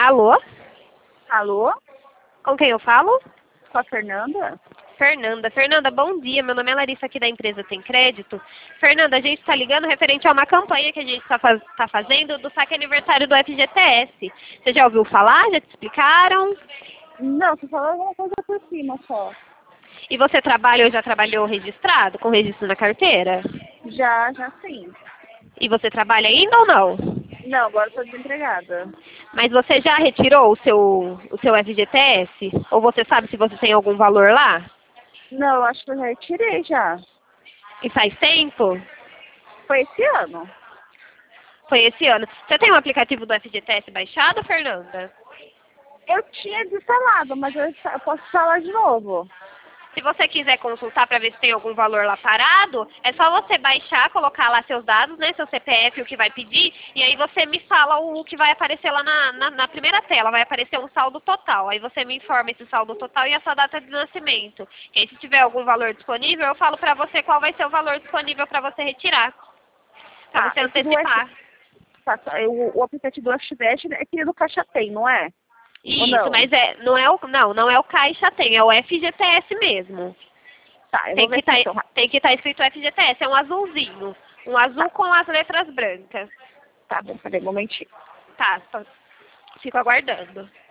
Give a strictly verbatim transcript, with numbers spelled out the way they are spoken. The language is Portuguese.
Alô? Alô? Com quem eu falo? Com a Fernanda? Fernanda. Fernanda, bom dia. Meu nome é Larissa, aqui da empresa Tem Crédito. Fernanda, a gente está ligando referente a uma campanha que a gente está faz, tá fazendo do saque aniversário do F G T S. Você já ouviu falar? Já te explicaram? Não, você falou alguma coisa por cima só. E você trabalha ou já trabalhou registrado, com registro na carteira? Já, já sim. E você trabalha ainda ou não? Não, agora eu tô desempregada. Mas você já retirou o seu, o seu F G T S? Ou você sabe se você tem algum valor lá? Não, eu acho que eu já retirei já. E faz tempo? Foi esse ano. Foi esse ano. Você tem um aplicativo do F G T S baixado, Fernanda? Eu tinha desinstalado, mas eu, eu posso instalar de novo. Se você quiser consultar para ver se tem algum valor lá parado, é só você baixar, colocar lá seus dados, né, seu C P F, o que vai pedir, e aí você me fala o que vai aparecer lá na, na, na primeira tela, vai aparecer um saldo total. Aí você me informa esse saldo total e a sua data de nascimento. E aí, se tiver algum valor disponível, eu falo para você qual vai ser o valor disponível para você retirar, para Tá, você esse do F... antecipar. tá, tá, o, o aplicativo do F G T é aquele do Caixa Tem, não é? Ou Isso, não? mas é, não é o, não, não é o Caixa Tem, é o F G T S mesmo. Tá, eu Tem vou que ver tá, se então. tem que estar escrito F G T S, é um azulzinho. Um azul Tá, com as letras brancas. tá bom, peraí, um momentinho. Tá, só- fico aguardando.